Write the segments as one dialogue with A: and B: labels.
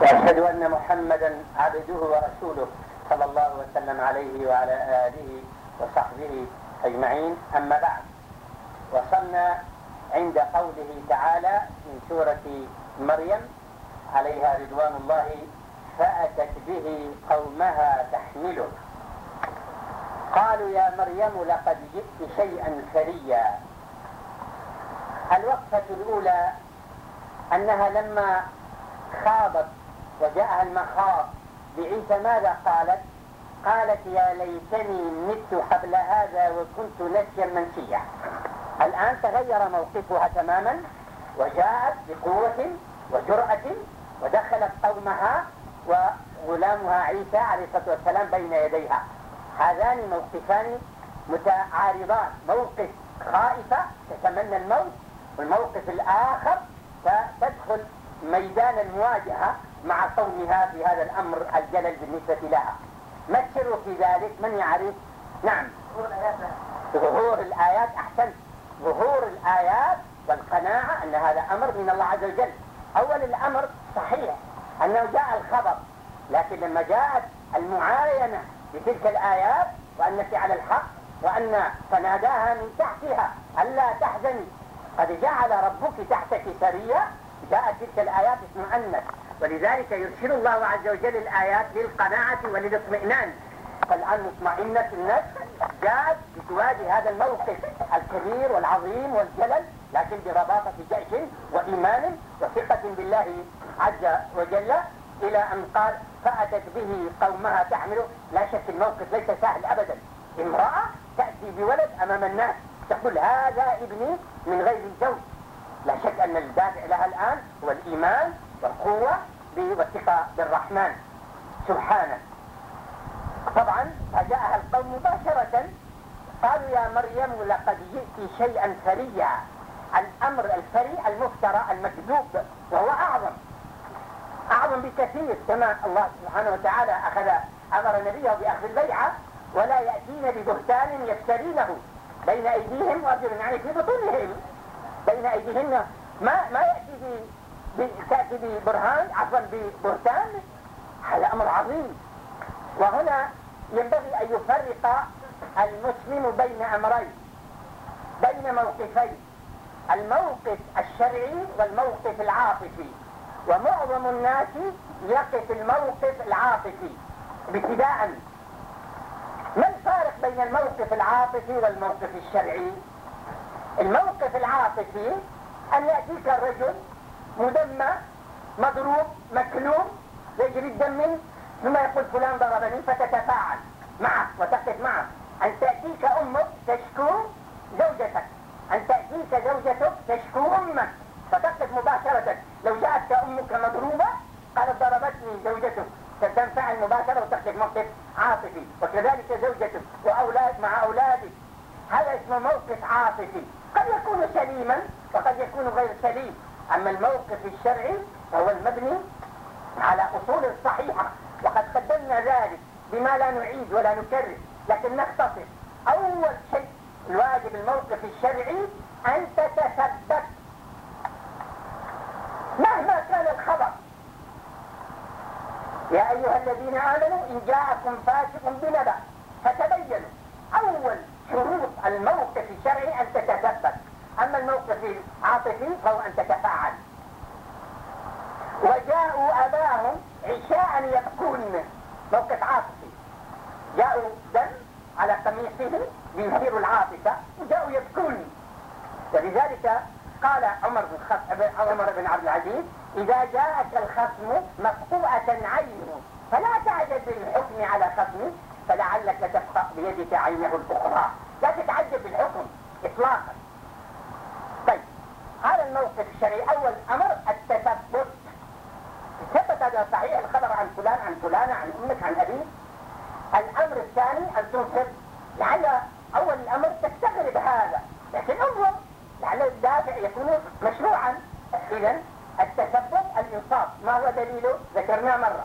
A: وأشهد أن محمدا عبده ورسوله صلى الله وسلم عليه وعلى آله وصحبه أجمعين. أما بعد، وصلنا عند قوله تعالى من سورة مريم عليها رضوان الله: فأتت به قومها تحمله قالوا يا مريم لقد جئت شيئا فريا. الوقفة الأولى أنها لما خاضت وجاءها المخاض بعيسى ماذا قالت؟ قالت يا ليتني مت قبل هذا وكنت نسيا منسيا. الآن تغير موقفها تماما وجاءت بقوة وجرأة ودخلت قومها وغلامها عيسى عليه الصلاة والسلام بين يديها. هذان موقفان متعارضان، موقف خائفة تتمنى الموت، والموقف الآخر فتدخل ميدان المواجهة مع قومها في هذا الأمر الجلل بالنسبة لها. ما السر في ذلك؟ من يعرف؟ نعم، ظهور الآيات. أحسنت، ظهور الآيات والقناعة أن هذا أمر من الله عز وجل. أول الأمر صحيح أنه جاء الخبر، لكن لما جاءت المعاينة بتلك الآيات وأنك على الحق وأن فناداها من تحتها ألا تحزني قد جعل ربك تحتك سريا، جاءت تلك الآيات اطمأنت. ولذلك يرسل الله عز وجل الآيات للقناعة وللاطمئنان. فالآن مطمئنة النفس جاءت لتواجه هذا الموقف الكبير والعظيم والجلل، لكن برباطة جيش وإيمان وثقة بالله عز وجل، إلى أن قال فأتت به قومها تحمله. لا شك الموقف ليس سهل أبدا. امرأة تأتي بولد أمام الناس تقول هذا ابني من غير زوج. لا شك أن الدافع لها الآن هو الإيمان والقوة والثقة بالرحمن سبحانه. طبعا فجاءها القوم مباشرة قالوا يا مريم لقد جئت شيئا فريا. الأمر الفري المفترى المكذوب، وهو أعظم بكثير، كما الله سبحانه وتعالى أمر نبيه بأخذ البيعة ولا يأتين ببهتان يفترينه بين أيديهم وأرجلهم، يعني في بطونهم بين أيديهن. ما تأتي ببرهان، عفوا ببهتان. هذا أمر عظيم. وهنا ينبغي أن يفرق المسلم بين أمرين، بين موقفين: الموقف الشرعي والموقف العاطفي. ومعظم الناس يقف الموقف العاطفي ابتداء. ما الفارق بين الموقف العاطفي والموقف الشرعي؟ الموقف العاطفي أن يأتيك الرجل مدمى مضروب مكلوم يجري الدم ثم يقول فلان ضربني، فتتفاعل معه وتقف معه. أن تأتيك أمك تشكو زوجتك، أن تأتيك زوجتك تشكو أمك، فتقف مباشرة. لو جاءتك أمك مضروبة قالت ضربتني زوجتك، تنفعل مباشرة وتقف موقف عاطفي. وكذلك زوجتك مع أولادك، هذا اسمه موقف عاطفي، قد يكون سليما وقد يكون غير سليم. أما الموقف الشرعي فهو المبني على أصول صحيحة، وقد قدمنا ذلك بما لا نعيد ولا نكرر، لكن نختصر. أول شيء الواجب الموقف الشرعي أن تتثبت مهما كان الخبر. يا أيها الذين آمنوا إن جاءكم فاسق بنبأ فتبينوا. أول شروط الموقف الشرعي أن تتثبت. أما الموقف العاطفي فهو أن تتفاعل. وجاءوا أباهم عشاء يبكون، موقف عاطفي. جاءوا دم على قميصهم ليثيروا العاطفة وجاءوا يبكون. ولذلك قال عمر بن عبد العزيز: إذا جاءك الخصم مقطوعة عينه فلا تعجب بالحكم على خصمه فلعلك تبقى بيدك عينه الأخرى. لا تتعجب بالحكم إطلاقا. طيب، هذا الموقف الشرعي. أول أمر التثبت. ثبت هذا صحيح الخبر عن فلان عن فلانة عن أمك عن أبيك. الأمر الثاني أن تنصب. لعل أول الأمر تستغرب هذا، لكن انظر لعل الدافع يكون مشروعا. إذن التثبت الإنصاف. ما هو دليله؟ ذكرناه مرة: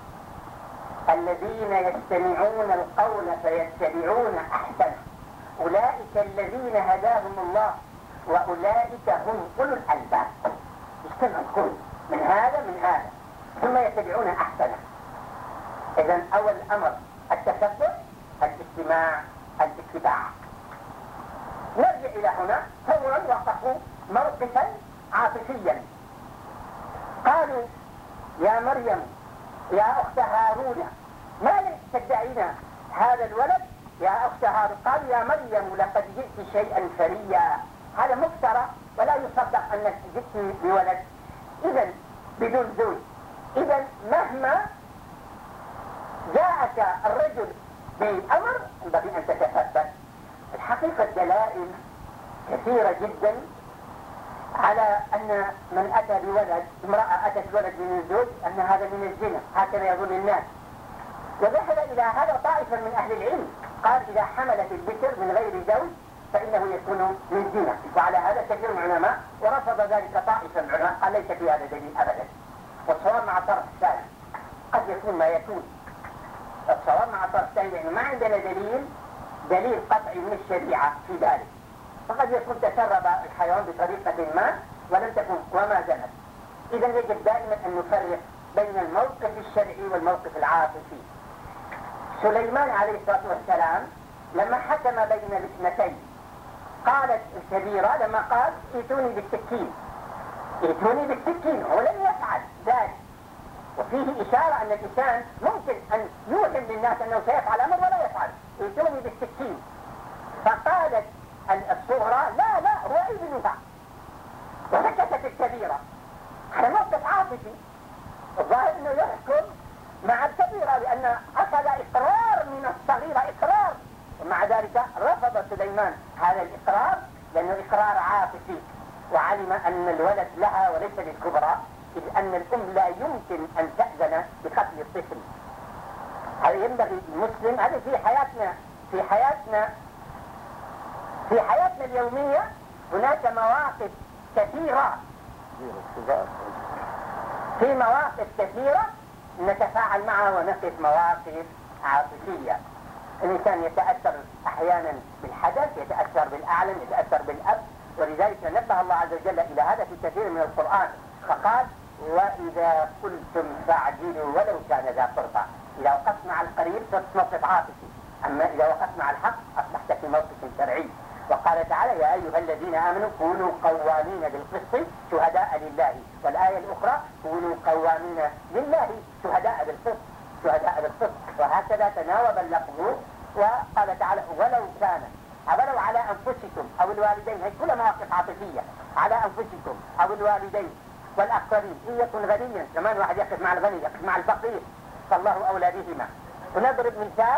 A: الذين يستمعون القول فيتبعون أحسنه أولئك الذين هداهم الله وأولئك هم أولو الألباب. يستمع القول من هذا ثم ثم يتبعون أحسنه. إذن أول أمر التشبع، الاجتماع، الاتباع. نرجع إلى هنا. فورا وقفوا موقفا عاطفيا، قالوا يا مريم يا أخت هارون ما لك تدعين هذا الولد يا أخت هارون. قالوا يا مريم لقد جئت شيئا فريا، هذا مفترى ولا يصدق أنك جئت بولد إذن بدون زوج. إذن مهما جاءك الرجل بأمر ينبغي أن تتثبت. الحقيقة دلائل كثيرة جدا على أن من أتى بولد، امرأة أتت بولد من الزوج، أن هذا من الزنا، هكذا يظن الناس. وذهب إلى هذا طائفة من أهل العلم، قال إذا حملت البكر من غير زوج فإنه يكون من زنا، وعلى هذا كثير من العلماء، ورفض ذلك طائفة من العلماء، قال ليس في هذا دليل أبدا. والصواب مع الطرف الثاني، قد يكون ما يكون. الصواب مع الطرف الثاني لأنه ما عندنا دليل قطعي من الشريعة في ذلك، فقد يكون تسرب الحيوان بطريقة ما ولم تكن وما زنت. إذا يجب دائما أن نفرق بين الموقف الشرعي والموقف العاطفي. سليمان عليه الصلاة والسلام لما حكم بين الاثنتين، قالت الكبيرة لما قال ائتوني بالسكين، ائتوني بالسكين، هو لم يفعل ذلك. وفيه إشارة أن الإنسان ممكن أن يوهم للناس أنه سيفعل أمر ولا يفعل. ائتوني بالسكين. فقالت الصغرى لا هو ابنها، وسكتت الكبيرة. هذا موقف عاطفي، الظاهر أنه يحكم مع الكبيرة لأن أخذ إقرار من الصغيرة، إقرار، ومع ذلك رفض سليمان هذا الإقرار لأنه إقرار عاطفي، وعلم أن الولد لها وليس للكبرى، إذ أن الأم لا يمكن أن تأذن بقتل الطفل. هذا ينبغي المسلم، هذا في حياتنا اليومية هناك مواقف كثيرة، في مواقف كثيرة نتفاعل معها ونقف مواقف عاطفية. الإنسان يتأثر أحيانا بالحدث، يتأثر بالأعلم، يتأثر بالأب، ولذلك نبه الله عز وجل إلى هذا في كثير من القرآن، فقال وإذا قلتم فاعدلوا ولو كان ذا قربى. إذا وقفت مع القريب صرت موقف عاطفي، أما إذا وقفت مع الحق أصبحت في موقف شرعي. وقال تعالى يا أيها الذين آمنوا كونوا قوامين بالقسط شهداء لله، والآية الأخرى كونوا قوامين لله شهداء بالقسط، وهكذا تناوب اللفظ. وقال تعالى ولو على أنفسكم أو الوالدين، هي كل مواقف عاطفية، على أنفسكم أو الوالدين والأقربين إن يكن غنيا، كمان واحد يقف مع الغني، يقف مع الفقير، فالله أولى بهما. ونضرب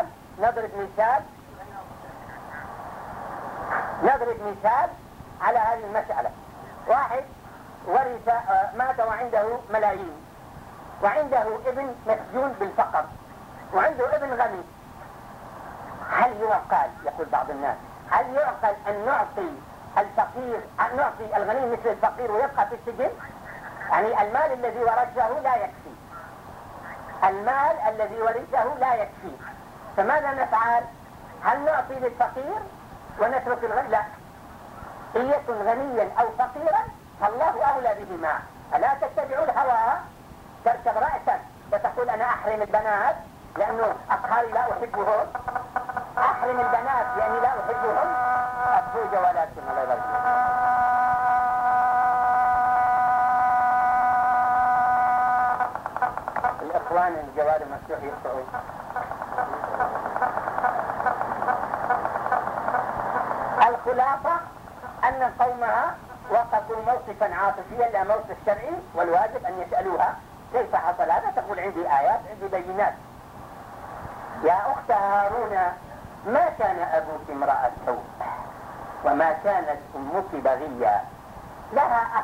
A: مثال على هذه المسألة. واحد ورث مات وعنده ملايين، وعنده ابن مسجون بالفقر، وعنده ابن غني. هل يعقل، يقول بعض الناس، هل يعقل أن نعطي الغني مثل الفقير ويبقى في السجن؟ يعني المال الذي ورثه لا يكفي، فماذا نفعل؟ هل نعطي للفقير ونترك الغني؟ لا، إن يكن غنيا أو فقيرا فالله أولى بهما. ألا تتبعوا الهوى تركب رأسا وتقول أنا أحرم البنات لأنه أطهاري لا أحبهم، أحرم البنات لأني لا أحبهم، الزوج ولكن الله يبارك. الإخوان الجوال المفتوح يقطعون. الخلاصة أن قومها وقفوا موقفا عاطفيا لا موقف شرعي، والواجب أن يسألوها كيف حصل هذا؟ تقول عندي آيات، عندي بينات. يا أخت هارون ما كان أبوك امرأة سوء وما كانت أمك بغيا. لها أخ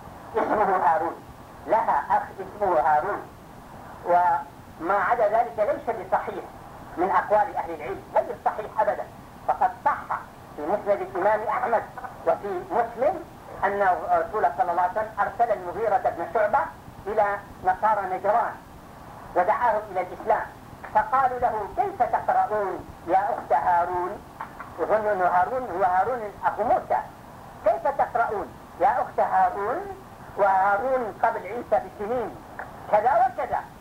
A: اسمه هارون، وما عدا ذلك ليس بصحيح من أقوال أهل العلم، ليس صحيح أبدا. فقد صح في مسند الإمام أحمد وفي مسلم أن رسول صلى الله عليه وسلم أرسل المغيرة بن شعبة إلى نصارى نجران ودعاهم إلى الإسلام، فقالوا له كيف تقرؤون يا أخت هارون؟ يظن أن هارون هو هارون أخو موسى. كيف تقرؤون يا أخت هارون وهارون قبل عيسى بسنين كذا وكذا؟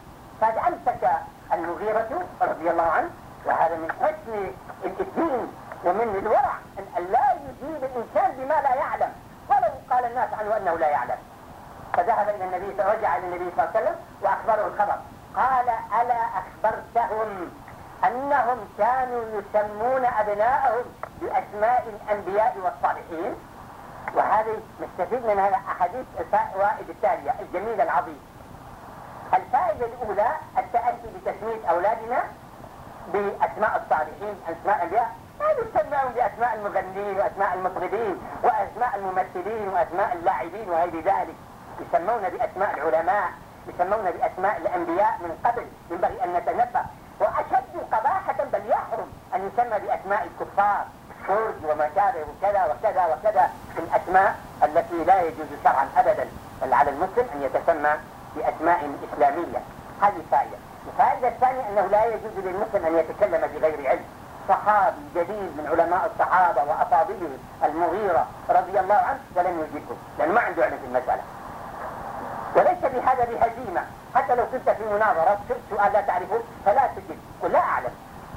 A: المغيرة رضي الله عنه، وهذا من حسن الدين ومن الورع أن لا يجيب الإنسان بما لا يعلم ولو قال الناس عنه أنه لا يعلم. فذهب إلى النبي، فرجع إلى النبي صلى الله عليه وسلم وأخبره الخبر. قال: ألا أخبرتهم أنهم كانوا يسمون أبناءهم بأسماء الأنبياء والصالحين؟ وهذه نستفيد من هذا أحاديث الفوائد التالية الجميلة العظيمة. الفائدة الأولى التأتي بتسمية أولادنا بأسماء الصالحين، أسماء الأنبياء، لا يسمون بأسماء المغنين وأسماء المطربين وأسماء الممثلين وأسماء اللاعبين وغير ذلك. يسمون بأسماء العلماء، يسمون بأسماء الأنبياء من قبل، ينبغي أن نتنبه. وأشد قباحة بل يحرم أن يسمى بأسماء الكفار، فرج وما شابه وكذا وكذا وكذا، الأسماء التي لا يجوز شرعا أبدا. بل على المسلم أن يتسمى بأسماء إسلامية. هذه فائدة. الفائدة الثانية أنه لا يجوز للمسلم أن يتكلم بغير علم. صحابي جديد من علماء الصحابة وأفاضلهم المغيرة رضي الله عنه ولم يجيبه، لأنه ما عنده علم في المسألة. وليس بهذا بهزيمة، حتى لو كنت في مناظرة سؤال لا تعرفه فلا تجب ولا أعلم.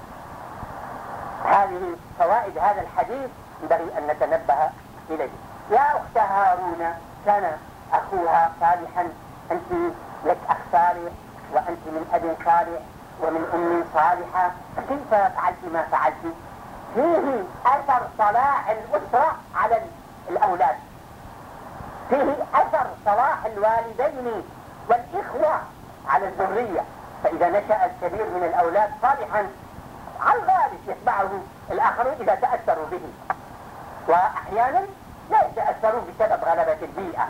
A: هذه فوائد هذا الحديث ينبغي أن نتنبه إليه. يا أخت هارون، كان أخوها صالحا، أنت لك أخ صالح وأنت من أب صالح ومن أم صالحة، كيف فعلت ما فعلت؟ فيه أثر صلاح الأسرة على الأولاد، فيه أثر صلاح الوالدين والإخوة على الذرية. فإذا نشأ الكبير من الأولاد صالحا على الغالب يتبعه الآخرون إذا تأثروا به، وأحيانا لا يتأثرون بسبب غلبة البيئة.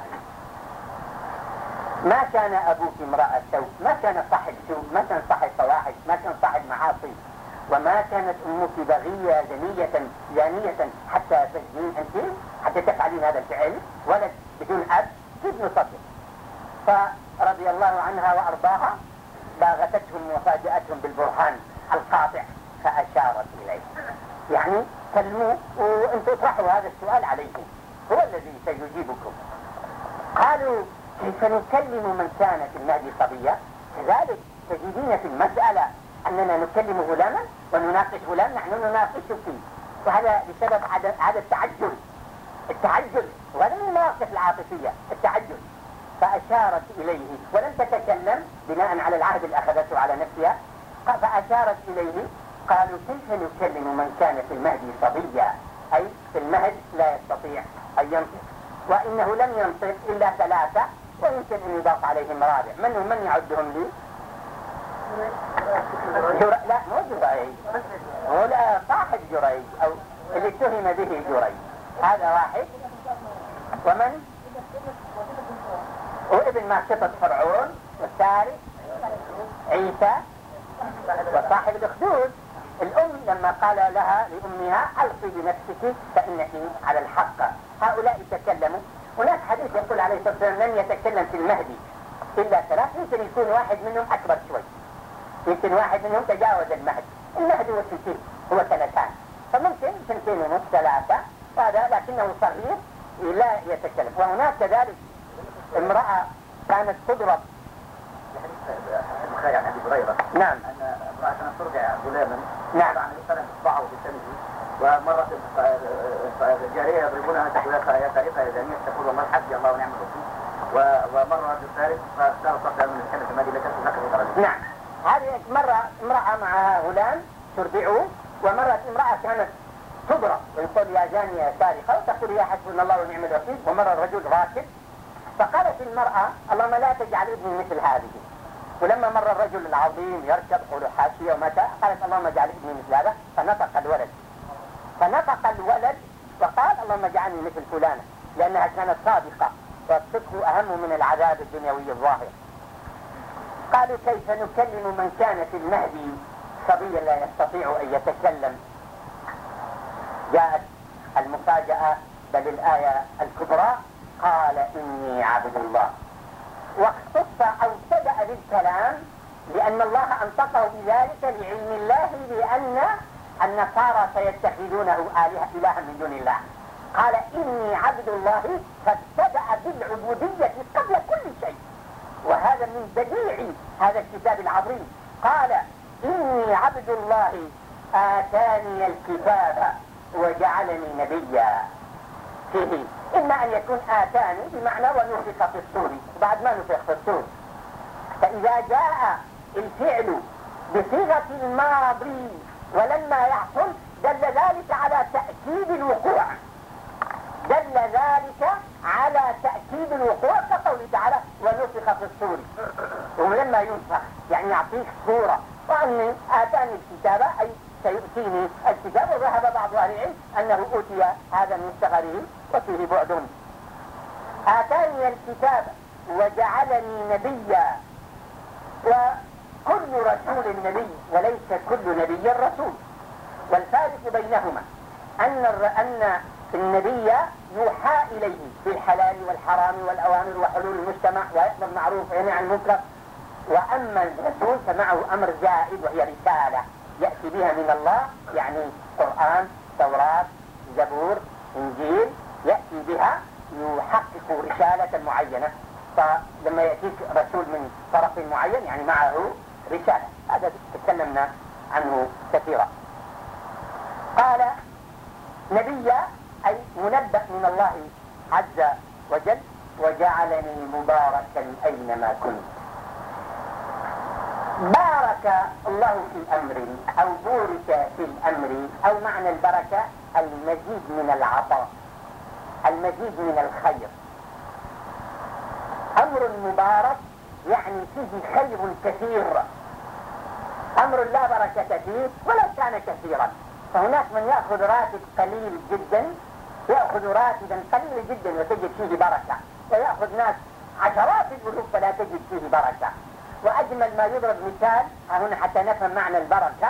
A: ما كان أبوك امرأة سوء، ما كان صاحب سوء، ما كان صاحب فواحش، ما كان صاحب معاصي، وما كانت أمك بغية زانية حتى تزنين أنت، حتى تفعلين هذا الفعل. ولد بدون أب كيف نصدق؟ فرضي الله عنها وأرضاها باغتتهم وفاجأتهم بالبرهان القاطع فأشارت إليه. يعني كلموا وأنتم اطرحوا هذا السؤال عليكم، هو الذي سيجيبكم. قالوا: كيف نكلم من كان في المهدي صبيا؟ كذلك تجدين في المسألة أننا نكلم غلاما ونناقش غلام، نحن نناقشه فيه، وهذا بسبب هذا التعجل، وهذا من المواقف العاطفية التعجل. فأشارت إليه ولم تتكلم بناء على العهد اللي أخذته على نفسها، فأشارت إليه. قالوا: كيف نكلم من كان في المهدي صبيا؟ أي في المهد لا يستطيع أن ينطق، وإنه لم ينطق إلا 3، ويمكن أن يضاف عليهم رابع. من يعدهم لي؟ لا مو جريج، هو لا صاحب جريج أو اللي اتهم به جريج، هذا واحد. ومن وابن ماسطة فرعون، والثالث عيسى، وصاحب الأخدود. الأم لما قال لها لأمها: ألقي بنفسك فإنك على الحق. هؤلاء تكلموا. هناك حديث يقول عليه الصلاة والسلام: لن يتكلم في المهدي إلا 3، يمكن يكون واحد منهم أكبر شوي، يمكن واحد منهم تجاوز المهد هو 2 هو 3، فممكن 2.5 3، هذا لكنه صغير لا يتكلم. وهناك كذلك امرأة كانت تضرب.
B: البخاري عن ابي هريره
A: نعم
B: ان امراه كانت ترجع غلاما،
A: نعم،
B: عن القلم اصبعه بسنه، ومرت جاريه يضربونها تقول: يا سارقه يا زانيه، تقول: والله حسبي الله ونعم الوكيل. ومر رجل ثالث فاختار صدى من الكلمه فما لك هكذا.
A: نعم، هذه مرة امرأة معها غلام ترضعه، ومرة امرأة كانت تضرب ويقول: يا زانية يا سارقة، وتقول: يا حسبنا الله ونعم الوكيل. ومر الرجل راكب، فقالت المرأة: اللهم لا تجعل ابني مثل هذه. ولما مر الرجل العظيم يركب قولوا حاشية ومتى، قالت: اللهم اجعل ابني مثل هذا. فنطق الولد وقال: اللهم اجعلني مثل فلانة، لأنها كانت صادقة، والصدق أهم من العذاب الدنيوي الظاهر. قالوا: كيف نكلم من كان في المهدي صبيا لا يستطيع أن يتكلم؟ جاءت المفاجأة، بل الآية الكبرى: قال: إني عبد الله. واختص أو ابتدأ بالكلام لأن الله أنطقه بذلك لعلم الله بأن النصارى سيتخذونه إلها من دون الله. قال: إني عبد الله، فابتدأ بالعبودية قبل كل شيء، وهذا من بديع هذا الكتاب العظيم. قال: إني عبد الله آتاني الكتاب وجعلني نبيا. فيه إما أن يكون آتاني بمعنى ونفخ في الصور، بعد ما نفخ في الصور. فإذا جاء الفعل بصيغة الماضي ولما يحصل دل ذلك على تأكيد الوقوع، دل ذلك على تأكيد الوقوع، كقوله تعالى ونفخ في الصور. ولما ينفخ يعني يعطيك صورة، وأني آتاني الكتاب أي سيؤتيني الكتاب. وذهب بعض أهل العلم أنه أوتي هذا من صغره وفيه بعد. آتاني الكتاب وجعلني نبيا. وكل رسول نبي وليس كل نبي رسول، والفارق بينهما أن النبي يوحى إليه بالحلال والحرام والأوامر وحلول المجتمع ويأمر بالمعروف وينهى عن المنكر. وأما الرسول فمعه أمر زائد وهي رسالة يأتي بها من الله، يعني قرآن، توراة، زبور، إنجيل، يأتي بها يحقق رسالة معينة. فلما يأتيك رسول من طرف معين يعني معه رسالة، هذا تكلمنا عنه كثيرا. قال نبيا أي منبأ من الله عز وجل، وجعلني مباركا أينما كنت. بارك الله في أمر أو بورك في الأمر، أو معنى البركة المزيد من العطاء، المزيد من الخير. أمر مبارك يعني فيه خير كثير، أمر لا بركة فيه ولو كان كثيرا. فهناك من يأخذ راتب قليل جدا، يأخذ راتبا قليل جدا وتجد فيه بركة، ويأخذ ناس عشرات الألوف فلا تجد فيه بركة. وأجمل ما يضرب مثال هنا حتى نفهم معنى البركة،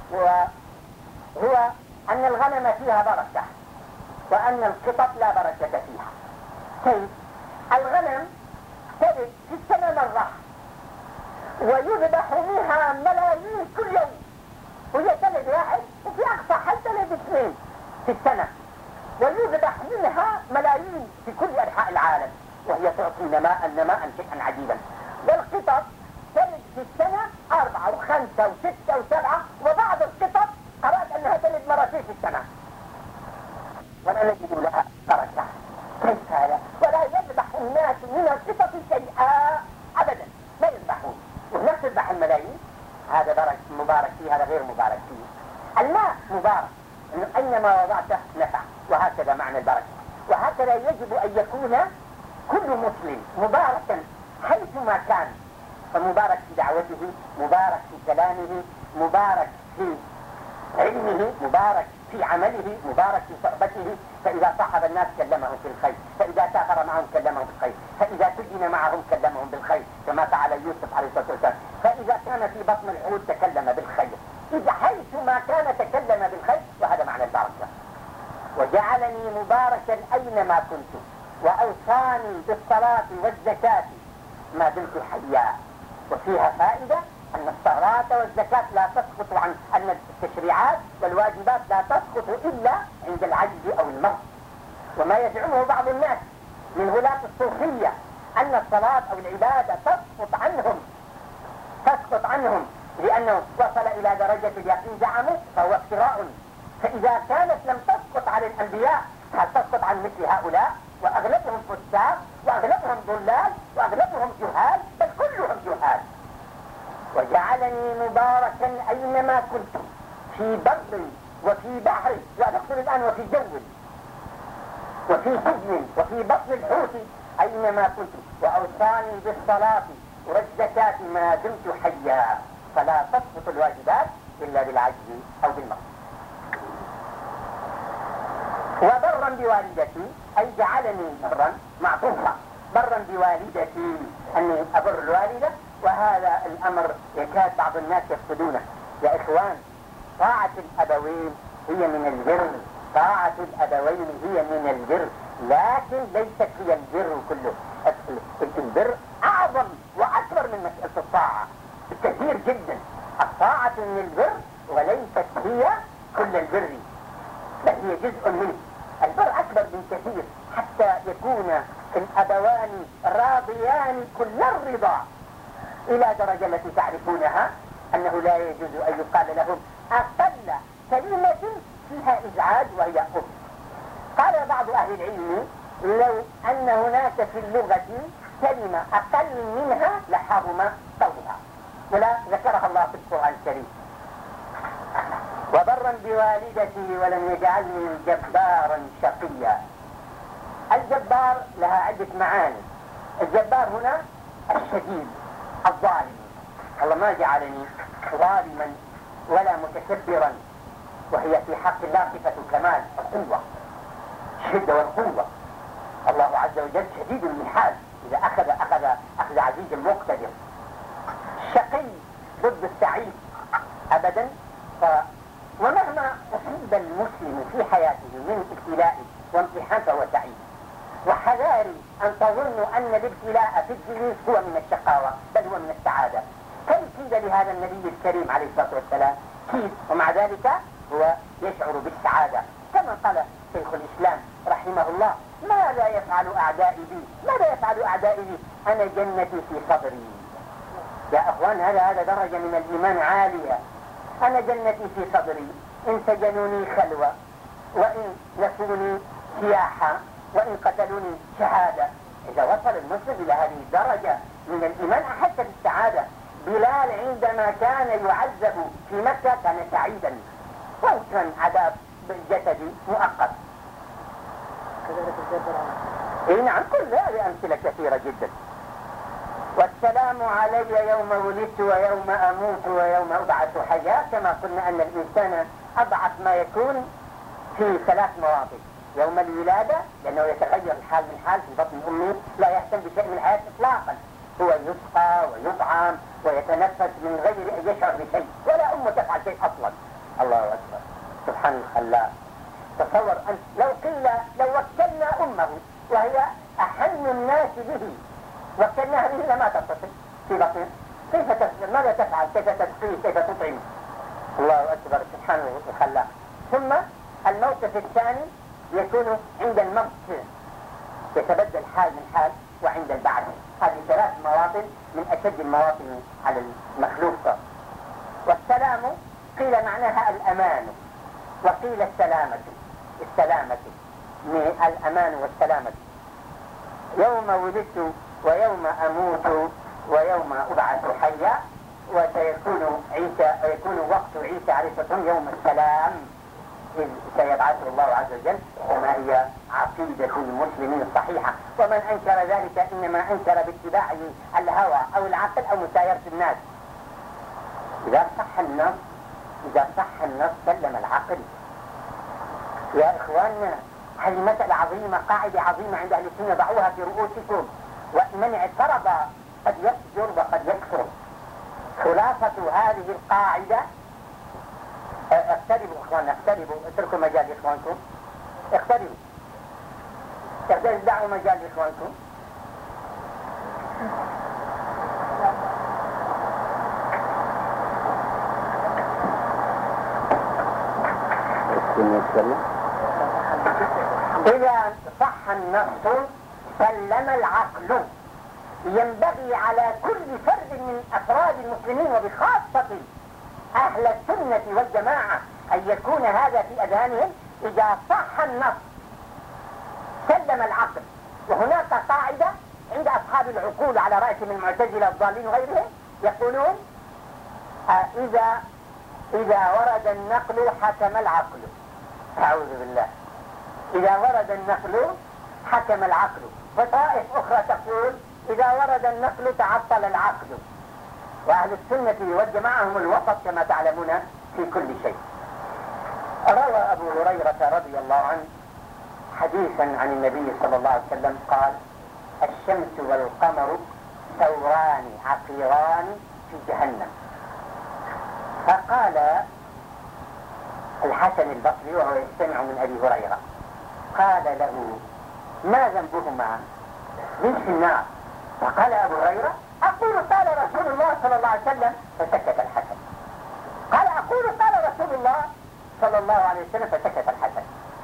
A: وهو أن الغنم فيها بركة وأن القطط لا بركة فيها. كيف؟ الغنم تلد في السنة مرة ويذبح منها ملايين كل يوم، وهي تلد واحد وفي أقصى حد تلد اثنين في السنة، ويذبح منها ملايين في كل أنحاء العالم، وهي تعطي نماء شيئا عجيبا. والقطط تلد في السنة 4 و5 و6 و7، وبعض القطط قرأت أنها تلد مرتين في السنة ولا نجد لها بركة. كيف هذا؟ ولا يذبح الناس من القطط شيئا أبدا، لا يذبحون، ونفس تذبح الملايين. هذا برك مبارك فيه، هذا غير مبارك فيه. الماء مبارك، إنه أينما وضعته نفع، وهكذا معنى البركة. وهكذا يجب أن يكون كل مسلم مباركا حيثما كان، فمبارك في دعوته، مبارك في كلامه، مبارك في علمه، مبارك في عمله، مبارك في صحبته. فإذا صاحب الناس كلمهم في الخير، فإذا سافر معهم كلمهم بالخير، فإذا سجن معهم كلمهم بالخير كما فعل يوسف عليه الصلاة والسلام، فإذا كان في بطن الحوت تكلم بالخير، إذا حيثما كان تكلم بالخير. وهذا معنى البركة. وجعلني مباركا أينما كنت، وأوصاني بالصلاة والزكاة ما دمت حيا. وفيها فائدة أن الصلاة والزكاة لا تسقط عن أن التشريعات والواجبات لا تسقط إلا عند العجز أو المرض. وما يزعمه بعض الناس من غلاة الصوفية أن الصلاة أو العبادة تسقط عنهم لأنه وصل إلى درجة اليقين زعموا، فهو افتراء. فإذا كانت لم تسقط عن الأنبياء هل تسقط عن مثل هؤلاء؟ وأغلبهم فساق، وأغلبهم ضلال، وأغلبهم جهال، بل كلهم جهال. وجعلني مباركا أينما كنت، في بر وفي بحر، وأدخل الآن وفي جو وفي سجن وفي بطن الحوت، أينما كنت. وأوصاني بالصلاة والزكاة ما دمت حيا، فلا تسقط الواجبات إلا بالعجز أو بالمرض. وبرا بوالدتي أي جعلني برا معطوفا، برا بوالدتي أني أبر الوالدة. وهذا الأمر يكاد بعض الناس يفقدونه. يا إخوان، طاعة الأبوين هي من البر، طاعة الأبوين هي من البر، لكن ليست هي البر كله. البر أعظم وأكبر من مسألة الطاعة كثير جدا. الطاعة من البر وليست هي كل البر، بل هي جزء منه. البر أكبر من كثير، حتى يكون الأبوان راضيان كل الرضا إلى درجة التي تعرفونها، أنه لا يجوز أن يقال لهم أقل كلمة فيها إزعاج وهي أم. قال بعض أهل العلم لو أن هناك في اللغة كلمة أقل منها لحرم قولها، ولا ذكرها الله في القرآن الكريم. وبرا بوالدتي ولم يجعلني جبارا شقيا. الجبار لها عدة معاني. الجبار هنا الشديد الظالم، الله ما جعلني ظالما ولا متكبرا، وهي في حق الله صفة كمال القوة، الشدة والقوة. الله عز وجل شديد المحال، إذا أخذ عزيز مقتدر. الشقي ضد السعيد أبدا. ومهما أصيب المسلم في حياته من ابتلاء وامتحان فهو سعيد. وحذاري أن تظنوا أن الابتلاء في الدين هو من الشقاوة، بل هو من السعادة. كم كيد لهذا النبي الكريم عليه الصلاة والسلام كيد، ومع ذلك هو يشعر بالسعادة. كما قال شيخ الإسلام رحمه الله: ماذا يفعل أعدائي بي؟ ماذا يفعل أعدائي بي؟ أنا جنتي في صدري. يا أخوان، هذا درجة من الإيمان عالية. أنا جنتي في صدري، إن سجنوني خلوة، وإن نسوني سياحة، وإن قتلوني شهادة. إذا وصل المسلم إلى هذه الدرجة من الإيمان أحس بالسعادة. بلال عندما كان يعذب في مكة كان سعيدا، وإن كان عذاب جسدي مؤقت.
C: كذلك الجبر.
A: إيه نعم، كل هذه أمثلة كثيرة جدا. والسلام علي يوم ولدت ويوم أموت ويوم أبعث حيا. كما قلنا أن الإنسان أضعف ما يكون في 3 مواطن: يوم الولادة، لأنه يتغير الحال من حال في بطن أمه، لا يهتم بشيء من الحياة إطلاقا، هو يسقى ويطعم ويتنفس من غير أن يشعر بشيء، ولا أمه تفعل شيء أصلا. الله أكبر، سبحان الخلاق. تصور أن لو وكلنا أمه وهي أحن الناس به، وكلناها به لما تتصل في بطنه، ماذا تفعل؟ كيف تسقيه؟ كيف تطعم؟ الله أكبر، سبحانه الخلاق. ثم الموقف الثاني يكون عند الموت، يتبدل حال من حال، وعند البعث. هذه 3 مواطن من أشد المواطن على المخلوق. والسلام قيل معناها الأمان، وقيل السلامة من الأمان والسلامة. يوم ولدت ويوم أموت ويوم أبعث حيا. ويكون وقت عيسى عليه الصلاة والسلام يوم السلام، إذ سيبعثه الله عز وجل، وما هي عقيدة المسلمين الصحيحة. ومن أنكر ذلك إنما أنكر باتباع الهوى أو العقل أو مسايرة الناس. إذا صح النص سلم العقل. يا إخواننا، هذه مسألة عظيمة، قاعدة عظيمة عند أهل السنة، ضعوها في رؤوسكم. ومن اعترض قد يفجر وقد يكفر. خلاصة هذه القاعدة، اقتربوا اخواننا، اقتربوا، اتركوا مجال لاخوانكم، اقتربوا، دعوا مجال لاخوانكم. إذا صح النص سلم العقل. ينبغي على كل فرد من أفراد المسلمين وبخاصة أهل السنة والجماعة أن يكون هذا في أذهانهم. إذا صح النص سلم العقل. وهناك قاعدة عند أصحاب العقول على رأسهم المعتزلة الضالين وغيرهم، يقولون إذا ورد النقل حكم العقل. أعوذ بالله. إذا ورد النقل حكم العقل. وطائف أخرى تقول إذا ورد النقل تعطل العقل. وأهل السنة والجماعة هم الوسط كما تعلمون في كل شيء. روى أبو هريرة رضي الله عنه حديثا عن النبي صلى الله عليه وسلم قال: الشمس والقمر ثوران عقيران في جهنم. فقال الحسن البصري وهو يستمع من أبي هريرة، قال له: ما ذنبهما؟ ليش في النار؟ فقال أبو هريرة: أقول قال رسول الله صلى الله عليه وسلم. فسكت الحسن. قال: أقول قال رسول الله صلى الله عليه وسلم. فسكت الحسن.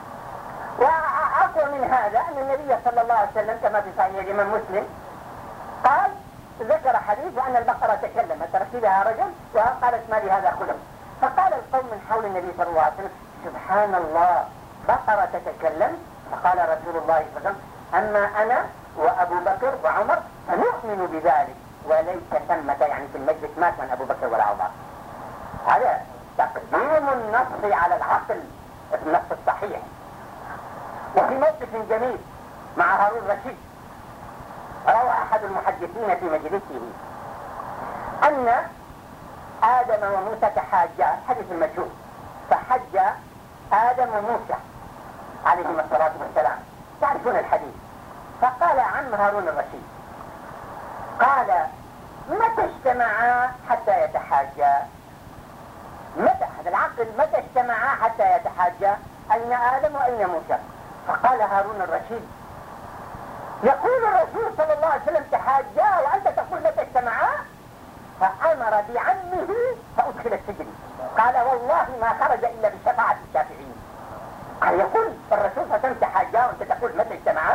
A: وأقوى من هذا أن النبي صلى الله عليه وسلم كما في صحيح الإمام مسلم قال، ذكر حديث أن البقرة تكلمت. يقتلها رجل وقالت ما لي هذا خلق. فقال القوم من حول النبي صلى الله عليه وسلم سبحان الله بقرة تتكلم. فقال رسول الله صلى الله عليه وسلم أما أنا وأبو بكر وعمر فنؤمن بذلك وليس ثمة، يعني في المجلس ما كان أبو بكر ولا عمر. هذا تقديم النص على العقل في النص الصحيح. وفي موقف جميل مع هارون الرشيد روى أحد المحدثين في مجلسه أن آدم وموسى تحاجا، حديث المشهور، فحج آدم وموسى عليهما الصلاة والسلام، تعرفون الحديث. فقال عم هارون الرشيد قال متى اجتمعا حتى يتحاجا؟ متى هذا العقل متى اجتمعا حتى يتحاجا؟ أين آدم وأين موسى؟ فقال هارون الرشيد يقول الرسول صلى الله عليه وسلم تحاجا وأنت تقول متى اجتمعا؟ فأمر بعمه فأدخل السجن. قال والله ما خرج إلا بشفاعة الشافعين. قال يقول الرسول صلى الله عليه وسلم تحاجا وأنت تقول متى اجتمعا؟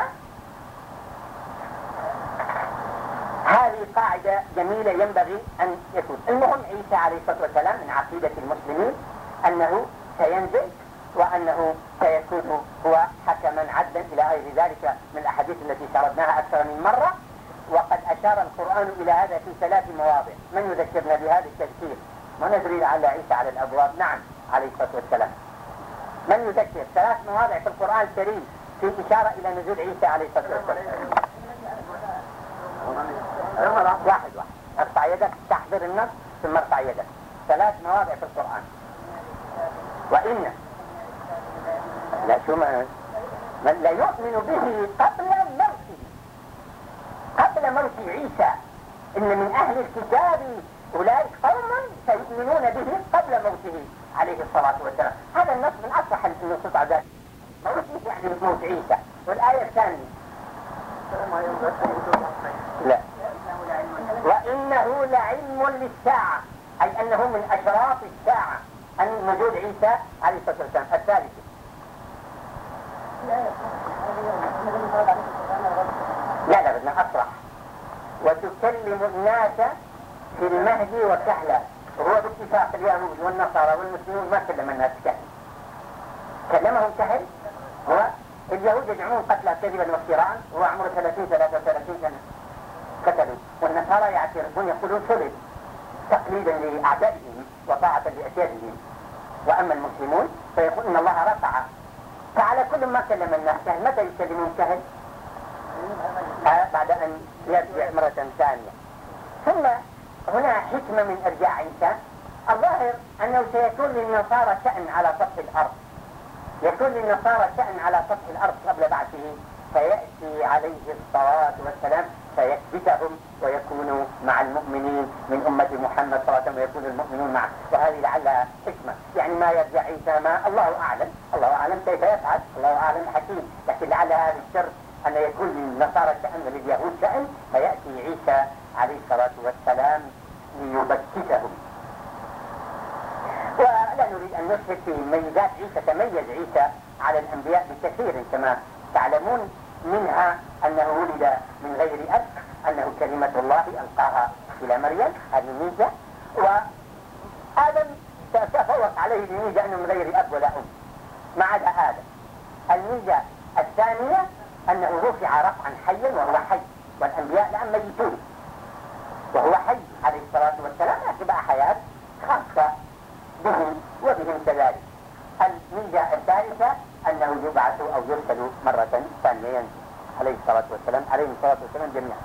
A: هذه قاعدة جميلة ينبغي أن يكون. المهم عيسى عليه الصلاة والسلام من عقيدة المسلمين أنه سينزل وأنه سيكون هو حكما عدلا إلى غير ذلك من الأحاديث التي سردناها أكثر من مرة. وقد أشار القرآن إلى هذا في 3 مواضع. من يذكرنا بهذا التذكير؟ ما ندري لعل عيسى على الأبواب. نعم عليه الصلاة والسلام. من يذكر 3 مواضع في القرآن الكريم في إشارة إلى نزول عيسى عليه الصلاة والسلام؟ واحد ارفع يدك، تحضر النص ثم ارفع يدك. 3 مواضع في القرآن. وإن لا شو من لا يؤمن به قبل موت عيسى. إن من أهل الكتاب أولئك قوم سيؤمنون به قبل موته عليه الصلاة والسلام. هذا النص من أصح النصوص على ذلك. موته يعني موت عيسى. والآية الثانية لا وإنه لعلم للساعة، أي أنه من أشراط الساعة أن نزول عيسى عليه الصلاة والسلام. الثالثة لا بدنا أصرح. وتكلم الناس في المهد وكهلا. وهو باتفاق اليهود والنصارى والمسلمين ما كلم الناس كهل. كلمهم كهل هو اليهود يدعمون قتل كذبا وافتراء وهو عمره 33 سنة قتلوا. والنصارى يعترفون يقولون صلب تقليدا لأعدائهم وطاعة لأسيادهم. وأما المسلمون فيقول إن الله رفع. فعلى كل ما كلم الناس كهل. متى يكلمون كهل؟ بعد أن يرجع مرة ثانية. ثم هنا حكمة من إرجاع عيسى. الظاهر أنه سيكون للنصارى شأن على سطح الأرض. يكون للنصارى شأن على سطح الأرض قبل بعثه، فيأتي عليه الصلاة والسلام فيكبتهم ويكونوا مع المؤمنين من أمة محمد صلى الله عليه وسلم ويكون المؤمنون معه. وهذه لعلها حكمة. يعني ما يرجع عيسى ما الله أعلم كيف يفعل، الله أعلم حكيم. لكن لعل هذا الشر أن يكون للنصارى شأن ولليهود شأن، فيأتي عيسى عليه الصلاة والسلام ليبكتهم. ولا نريد أن نشهد في ميزات عيسى. تميز عيسى على الأنبياء بكثير كما تعلمون، منها أنه ولد من غير أب، أنه كلمة الله ألقاها إلى مريم، هذه ميزة. وآدم تفوق عليه بميزة أنه من غير أب ولا أم ما عدا آدم. الميزة الثانية أنه رفع رفعا حيا وهو حي، والأنبياء الآن ميتون وهو حي عليه الصلاة والسلام، يتبع حياة خاصة بهم وبهم كذلك. الميزة الثالثة أنه يبعث أو يرسل مرة ثانية عليه الصلاة والسلام جميعا.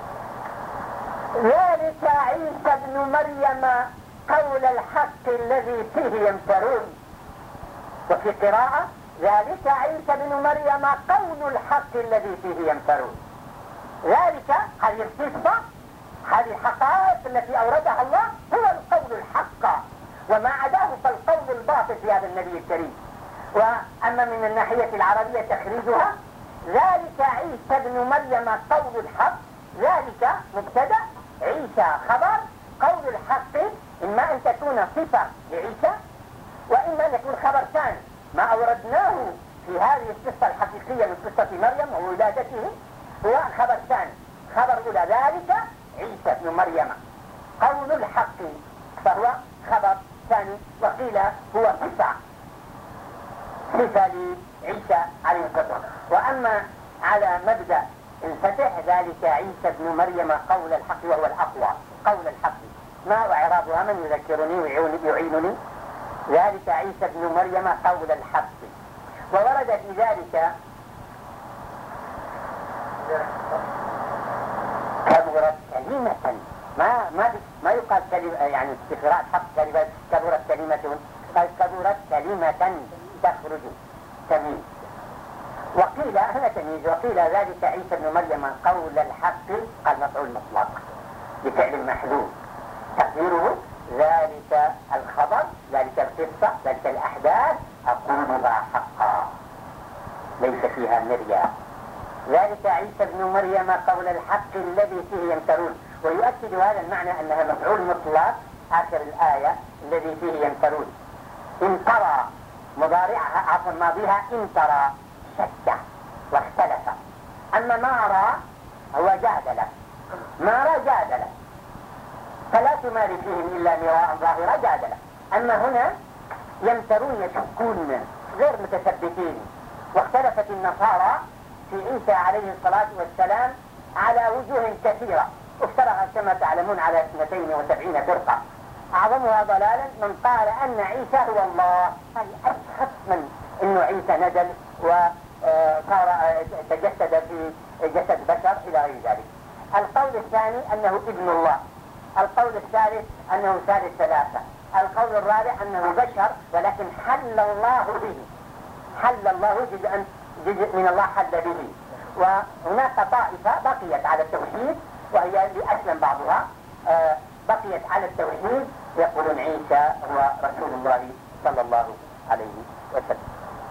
A: ذلك عيسى ابن مريم قول الحق الذي فيه يمترون. وفي قراءة ذلك عيسى ابن مريم قول الحق الذي فيه يمترون. ذلك هذه القصة، هذه الحقائق التي أوردها الله هو القول الحق، وما عداه فالقول الباطل في هذا النبي الكريم. وأما من الناحية العربية تخريجها ذلك عيسى ابن مريم قول الحق. ذلك مبتدأ، عيسى خبر، قول الحق إما أن تكون صفة لعيسى وإما أن يكون خبر ثاني. ما أوردناه في هذه القصة الحقيقية من قصة مريم وولادته هو خبر ثاني. خبر أولى ذلك عيسى ابن مريم قول الحق فهو خبر ثاني، وقيل هو صفة لعيسى عليه الصلاة والسلام. وأما على مبدأ الفتح ذلك عيسى ابن مريم قول الحق وهو الأقوى، قول الحق ما وإعرابها من يذكرني ويعينني، ذلك عيسى ابن مريم قول الحق. وورد في ذلك كبرت كلمة، ما يقال كلمة يعني في قراءة حق كلمة كبرت كلمة، بل كبرت كلمة تخرج تمييز. وقيل هنا تمييز، وقيل ذلك عيسى ابن مريم قول الحق قال مفعول مطلق بفعل محذوف تقديره ذلك الخبر، ذلك القصة، ذلك الأحداث أقولها حقا ليس فيها مريا. ذلك عيسى ابن مريم قول الحق الذي فيه يمترون. ويؤكد هذا المعنى أنها مفعول مطلق آخر الآية الذي فيه يمترون. إن ترى مضارعها عفوا ماضيها إن ترى شك واختلف. أما ما رأى هو جادل، ما رأى جادل فلا تماري فيهم إلا مراء ظاهرة جادل. أما هنا يمترون يشكون غير متثبتين. واختلفت النصارى في عيسى عليه الصلاة والسلام على وجوه كثيرة، افترق كما تعلمون على 72 فرقة، أعظمها ضلالا من قال أن عيسى هو الله، هذه أشخص من أنه عيسى نزل وصار تجسد في جسد بشر إلى غير ذلك. القول الثاني أنه ابن الله. القول الثالث أنه ثالث ثلاثة. القول الرابع أنه بشر ولكن حل الله به، حل الله جزء من الله حل به. وهناك طائفة بقيت على التوحيد وهي لأسلم بعضها، بقيت على التوحيد يقولون عيسى هو رسول الله صلى الله عليه وسلم.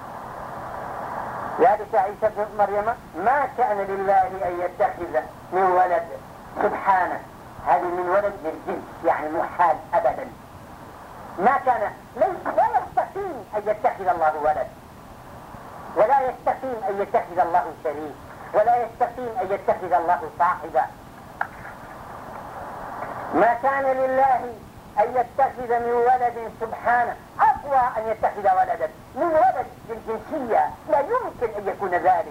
A: ذلك عيسى ابن مريم ما كان لله أن يتخذ من ولد سبحانه، هذه من ولد للجنس يعني محال أبدا. ما كان لا يستقيم أن يتخذ الله ولد، ولا يستقيم أن يتخذ الله شريك، ولا يستقيم أن يتخذ الله صاحبا. ما كان لله أن يتخذ من ولد سبحانه، أقوى أن يتخذ ولدا من ولد للجنسية، لا يمكن أن يكون ذلك.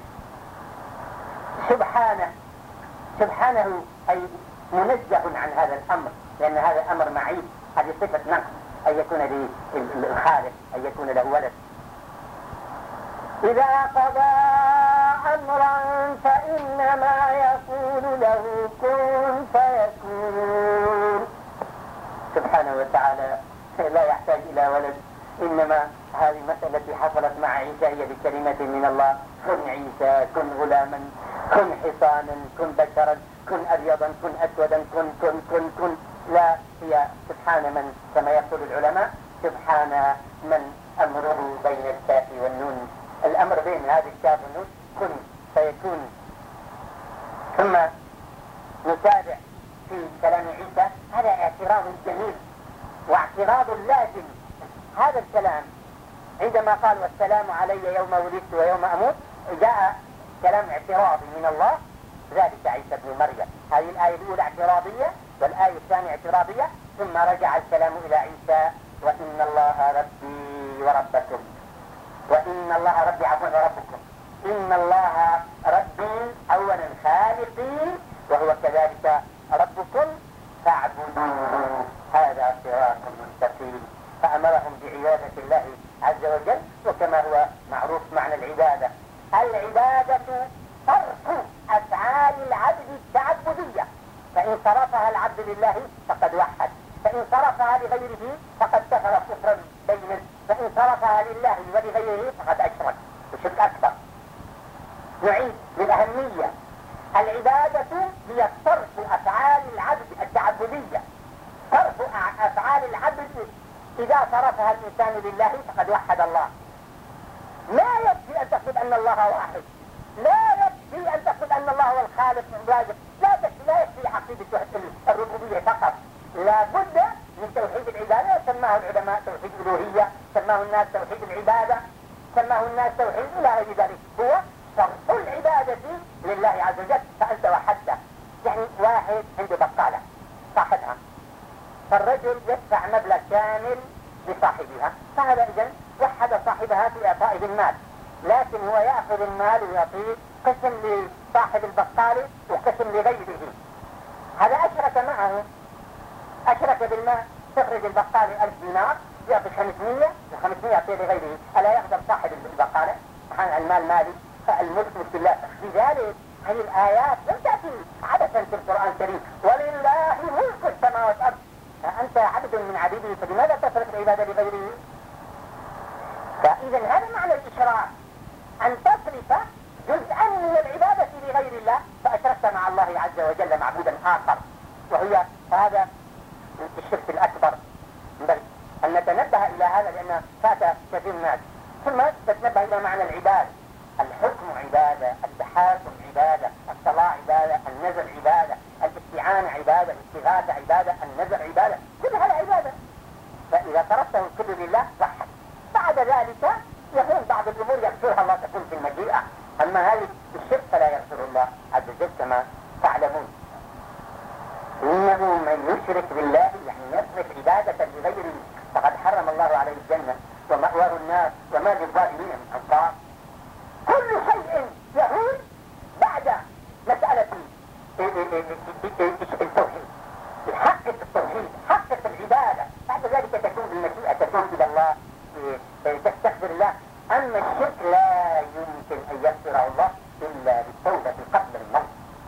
A: سبحانه، سبحانه أي منزه عن هذا الأمر، لأن هذا الأمر معيب، هذه صفة نقص أن يكون للخالق أن يكون له ولد. إذا قضى أمرا فإنما يقول له كن فيكون. سبحانه وتعالى لا يحتاج إلى ولد، إنما هذه مسألة حصلت مع عيسى هي بكلمة من الله: كن عيسى، كن غلاما، كن حصانا، كن بشرا، كن أبيضا، كن أسودا، كن. لا، هي سبحان من كما يقول العلماء سبحان من أمره بين الكاف والنون، الأمر بين هذه الكاف والنون كن فيكون. ثم نتابع في كلام عيسى، هذا اعتراض جميل واعتراض لازم. هذا الكلام عندما قال والسلام علي يوم ولدت ويوم أموت، جاء كلام اعتراضي من الله، ذلك عيسى ابن مريم. هذه الآية الأولى اعتراضية والآية الثانية اعتراضية، ثم رجع الكلام إلى عيسى: وإن الله ربي وربكم، وإن الله ربي عفوا وربكم، إن الله ربي أولا خالقي وهو كذلك ربكم فاعبدوه، هذا صراط مستقيم. فأمرهم بعبادة الله عز وجل، وكما هو معروف معنى العبادة: العبادة صرف أفعال العبد التعبدية، فإن صرفها العبد لله فقد وحد، فإن صرفها لغيره فقد كفر كفرا بينا، فإن صرفها لله ولغيره فقد أشرك وشرك أكبر. نعيد للأهمية: العبادة هي صرف أفعال العبد التعبدية، صرف أفعال العبد. إذا صرفها الإنسان لله فقد وحد الله. لا يكفي أن تقول أن الله واحد، لا يكفي أن تقول أن الله هو الخالق الرازق، لا يكفي عقيدة الربوبية فقط، لا بد من توحيد العبادة. سماه العلماء توحيد الألوهية، سماه الناس توحيد العبادة، سماه الناس توحيد إلى غير ذلك. هو صرف العبادة لله عز وجل، فأنت وحده. يعني واحد عنده بقالة صاحبها فالرجل يدفع مبلغ كامل لصاحبها، فهذا إذن وحد صاحبها في إعطائه المال، لكن هو يأخذ المال ويعطيه قسم لصاحب البقالة وقسم لغيره. هذا أشرك معه، أشرك بالمال. تخرج البقالة 1000 دينار يعطي 500 و500 يعطيه لغيره، ألا يقدر صاحب البقالة؟ المال مالي، فالملك ملك الله. لذلك هذه الآيات لم تأتي عبثا في القرآن الكريم، ولله ملك السماوات والأرض، فأنت عبد من عبيده فلماذا تصرف العبادة لغيره؟ فإذا هذا معنى الإشراك، أن تصرف جزءا من العبادة لغير الله، فأشركت مع الله عز وجل معبودا آخر، وهي هذا الشرك الأكبر. بل أن نتنبه إلى هذا لأن فات كثير الناس. ثم تتنبه إلى معنى العبادة، الحكم عبادة، التحاكم عبادة، الصلاة عبادة، النذر عبادة، الاستعانة عبادة، الاستغاثة عبادة، النذر عبادة، كل هذا عبادة. فإذا صرفته الكل لله صحت. بعد ذلك يكون بعض الأمور يغفرها الله تكون في المجيئة، أما هذه الشرك فلا يغفر الله عز وجل كما تعلمون. إنه من يشرك بالله يعني يصرف عبادة لغيره فقد حرم الله عليه الجنة ومأواه النار وما للظالمين من أنصار. كل شيء يهون بعد مسألة التوحيد، حقق التوحيد، حقق العبادة، بعد ذلك تكون بالمشيئة، تكون إلى الله، تستغفر الله. أما الشرك لا يمكن أن يغفره الله إلا بالتوبة قبل الموت.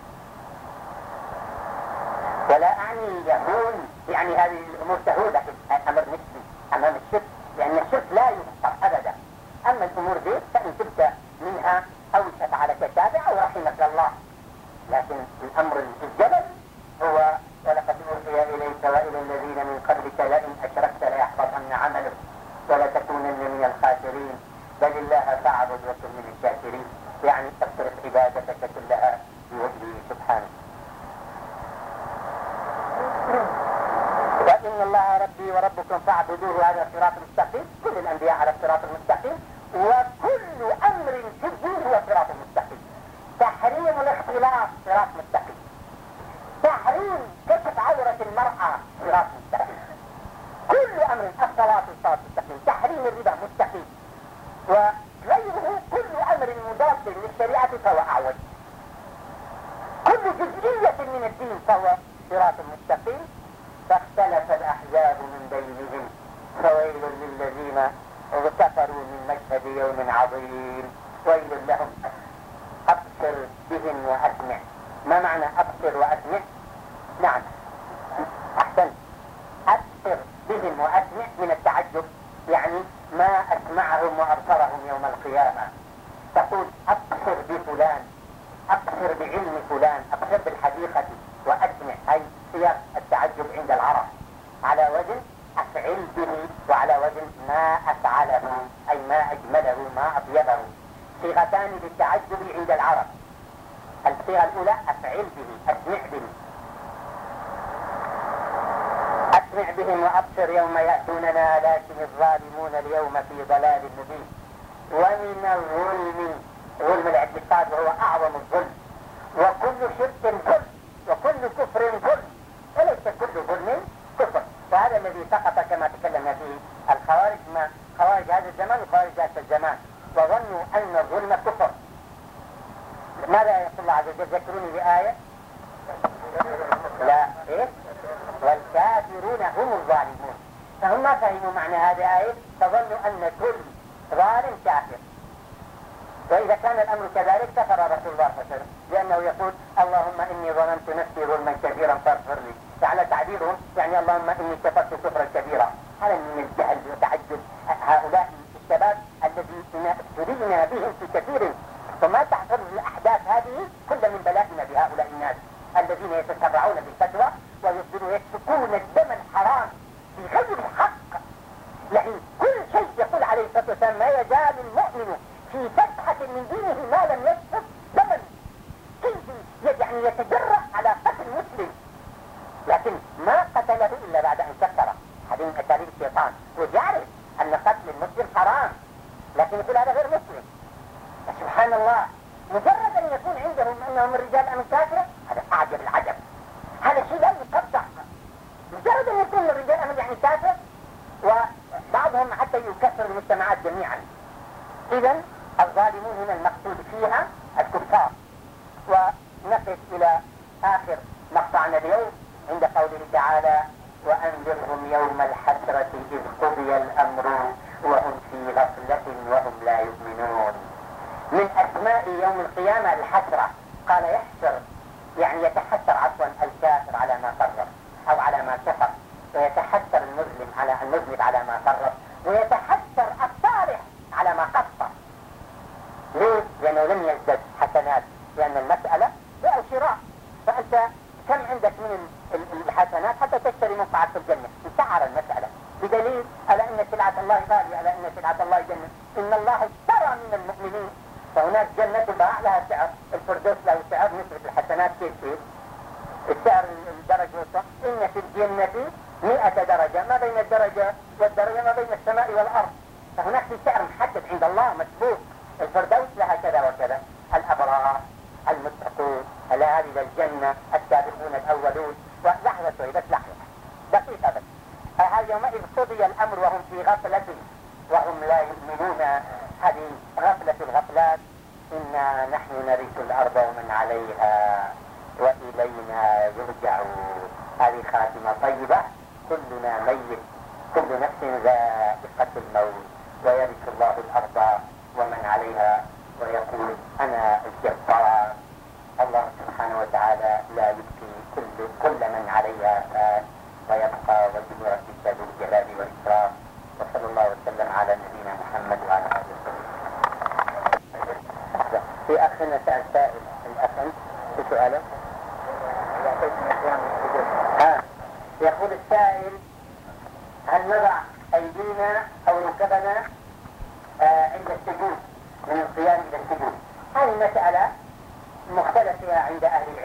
A: ولا أعني يهون يعني هذه الأمور تهون، لكن أمر نسبي أمام الشرك، لأن الشرك لا يغفر أبدا. أما الأمور دي فإن تبت منها أو تفعلك تابع أو رحمك الله، لكن الأمر الجبل هو ولقد أوحي إليك وإلى الذين من قبلك لئن أشركت ليحبطن عملك ولتكونن من الخاسرين بل الله فاعبد وكن من الشاكرين، يعني تصرف عبادتك كلها بوجهه سبحانه. وإن الله ربي وربكم فاعبدوه، هذا صراط مستقيم. كل الأنبياء على الصراط المستقيم، وكل أمر في الدين هو صراط مستقيم. تحريم الاختلاط صراط مستقيم، تحريم كشف عورة المرأة صراط مستقيم، كل أمر الصلاة صراط مستقيم، تحريم الربا مستقيم، وغيره كل أمر مضاد للشريعة فهو أعوج. كل جزئية من الدين فهو صراط مستقيم. فاختلف الأحزاب من بينهم فويل للذين كفروا من مشهد يوم عظيم ويل لهم. أبصر بهم وأسمع. ما معنى أبصر وأسمع؟ نعم أحسن، أبصر بهم وأسمع من التعجب، يعني ما أسمعهم وأبصرهم يوم القيامة. تقول أبصر بفلان، أبصر بعلم فلان، أبصر بالحديقة، وأسمع أي سياق التعجب عند العرب على وزن أفعل به وعلى وزن ما أفعله أي ما أجمله ما أطيبه، صيغتان للتعجب عند العرب. الصيغة الأولى أفعل به، أسمع به، أسمع بهم وأبصر يوم يأتوننا لكن الظالمون اليوم في ضلال مبين. ومن الظلم، ظلم الاعتقاد وهو أعظم الظلم، وكل شرك ظلم وكل كفر ظلم، وليس كل ظلم كفر. وهذا الذي سقط كما تكلمنا فيه الخوارج، ما خوارج هذا الزمان وخوارج ذات الزمان، وظنوا أن الظلم كفر. ماذا يقول الله عز وجل؟ ذكروني بآية لا إيه؟ والكافرون هم الظالمون. فهم ما فهموا معنى هذه الآية، فظنوا أن كل ظالم كافر. وإذا كان الأمر كذلك كفر رسول الله صلى الله عليه وسلم، لأنه يقول اللهم إني ظلمت نفسي ظلما كبيرا فاغفر لي. على تعبيرهم يعني اللهم إني كفرت كفرا كبيرا. هذا من الجهل وتعجب هؤلاء الشباب الذين ابتلينا بهم في كثير، وما تحصل الأحداث هذه كل من بلائنا بهؤلاء الناس الذين يتسرعون بالفتوى ويصدرون يسفكون الدم الحرام بغير حق. يعني كل شيء يقول عليه الصلاة والسلام ما يزال المؤمن في فتحة من دينه ما لم يسفك دما، كيف يعني يتجرأ على قتل مسلم، لكن ما قتله إلا بعد أن كفر. هذه من أساليب الشيطان، ويعرف أن قتل المسلم حرام لكن يقول هذا غير مسلم. سبحان الله، مجرد أن يكون عندهم أنهم الرجال أم الكافرة، هذا أعجب العجب، هذا شيء لا يقطع. مجرد أن يكون كل الرجال أمل يعني كافر، وبعضهم حتى يكفر المجتمعات جميعا. إذا الظالمون هنا المقصود فيها الكفار. ونقف إلى آخر مقطعنا اليوم عند قوله تعالى: وأنذرهم يوم الحسرة إذ قضي الأمر وهم في غفلة وهم لا يؤمنون. من أسماء يوم القيامة الحسرة، قال يحسر يعني يتحسر عفوا الكافر على ما قرر أو على ما كفر، ويتحسر المذنب على ما قرر، ويتحسر الصالح على ما قصر. ليه؟ لأنه لم يزدد حسنات، لأن المسألة بيع وشراء، فأنت كم عندك من الحسنات حتى تشتري منفعة في الجنة؟ انتعر المسألة بدليل ألا إن سلعة الله غالية، ألا إن سلعة الله جنة، إن الله اشترى من المؤمنين. فهناك جنة باع لها سعر، الفردوس له سعر، نسبة الحسنات كيف السعر الدرجة والصف. إن في الجنة 100 درجة، ما بين الدرجة والدرجة ما بين السماء والأرض، فهناك في سعر محدد عند الله مسبوق. الفردوس لها كذا وكذا. الأبرار المتقون هذه الجنة السابقون الأولون. ولحظة شوي بس، لحظة دقيقة بس. يومئذ قضي الأمر وهم في غفلة وهم لا يؤمنون. هذه غفلة الغفلات. إنا نحن نرث الأرض ومن عليها وإلينا يرجعون. هذه خاتمة طيبة. كلنا ميت، كل نفس ذائقة الموت، ويرث الله الأرض ومن عليها ويقول أنا الجبار. الله سبحانه وتعالى لا يبكي كل من عليها فان، ويبقى وجه ربك ذو الجلال والإكرام. وصلى الله وسلم على نبينا محمد وعلى آله وصحبه. في أخنا سأل سائل، الأخ أنت في سؤاله؟ يقول السائل: هل نضع أيدينا أو ركبنا عند السجود من القيام إلى السجود؟ هذه مسألة مختلف فيها عند أهل